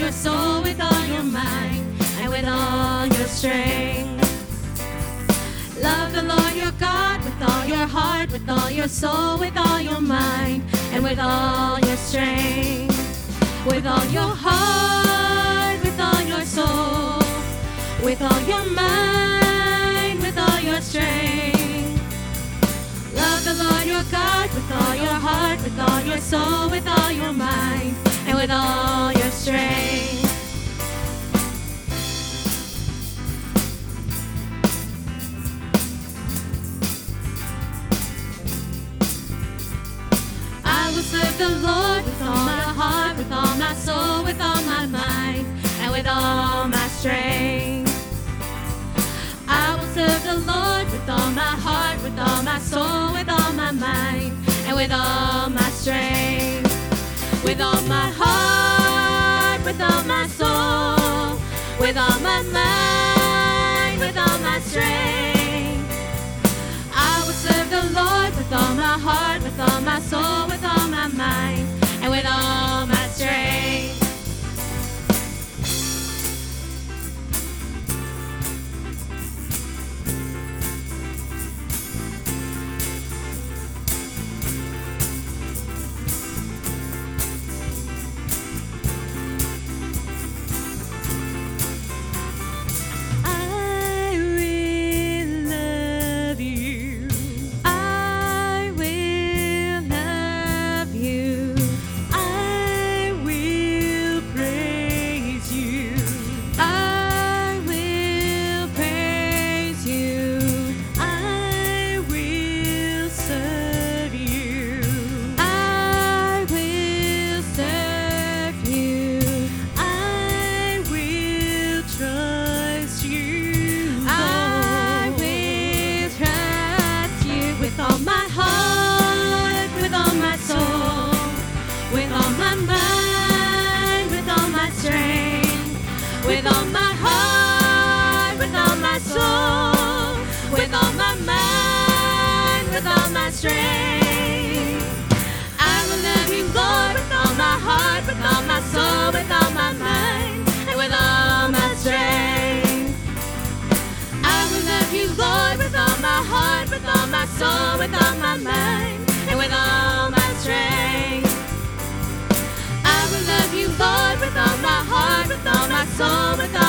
your soul, with all your mind, and with all your strength. Love the Lord your God with all your heart, with all your soul, with all your mind, and with all your strength. With all your heart, with all your soul, with all your mind, with all your strength. Love the Lord your God with all your heart, with all your soul, with all your mind, and with all your strength. I will serve the Lord with all my heart, with all my soul, with all my mind, and with all my strength. I will serve the Lord with all my heart, with all my soul, with all my mind, and with all my strength. With all my heart, with all my soul, with all my mind, with all my strength. I will serve the Lord with all my heart, with all my soul, with all my mind, and with all my strength. With all my heart, with all my soul, with all my mind, with all my strength. I will love you, Lord, with all my heart, with all my soul, with all my mind, and with all my strength. I will love you, Lord, with all my heart, with all my soul, with all my mind, and with all my strength. I will love you, Lord, with all my heart, with all my soul, with all